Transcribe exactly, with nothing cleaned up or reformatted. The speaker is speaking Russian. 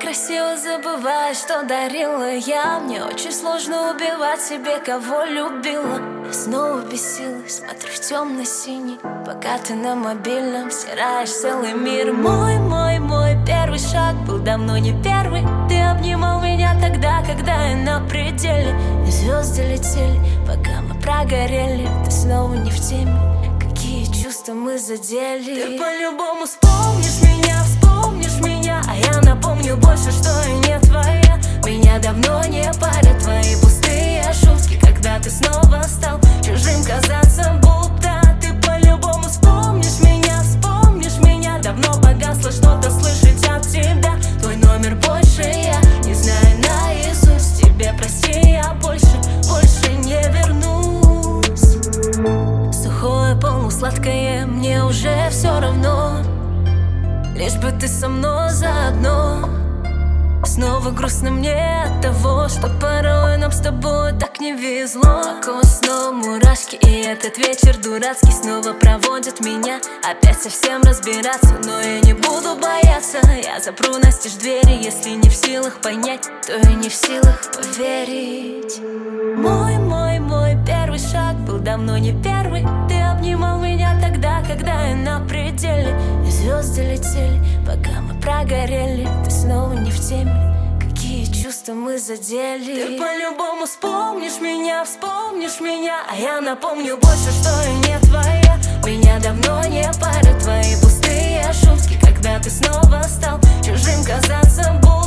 красиво забываешь, что дарила я. Мне очень сложно убивать себе, кого любила. Я снова без силы смотрю в темно-синий, пока ты на мобильном стираешь целый мир. Мой, мой, мой первый шаг был давно не первый. Ты обнимал меня тогда, когда я на пределе. И звезды летели, пока мы прогорели. Ты снова не в теме, какие чувства мы задели. Ты по-любому вспомнишь меня, вспомнишь меня, а я напомню больше, что я не твоя. Меня давно не парят твои пустые шутки, когда ты снова стал чужим казаться, будто. Ты по-любому вспомнишь меня, вспомнишь меня. Давно погасло что-то слышать от тебя. Твой номер больше я не знаю наизусть. Тебе прости, я больше, больше не вернусь. Сухое, полусладкое, мне уже все равно, лишь бы ты со мной заодно. Снова грустно мне от того, что порой нам с тобой так не везло. По коже снова мурашки, и этот вечер дурацкий снова проводит меня опять совсем разбираться. Но я не буду бояться, я запру настежь двери. Если не в силах понять, то и не в силах поверить. Мой, мой, мой первый шаг был давно не первый. Ты обнимал меня тогда, когда я на пределе. И звезды летели, пока мы прогорели. Ты снова не в теме, какие чувства мы задели. Ты по-любому вспомнишь меня, вспомнишь меня, а я напомню больше, что я не твоя. Меня давно не парят твои пустые шутки, когда ты снова стал чужим казаться, будто.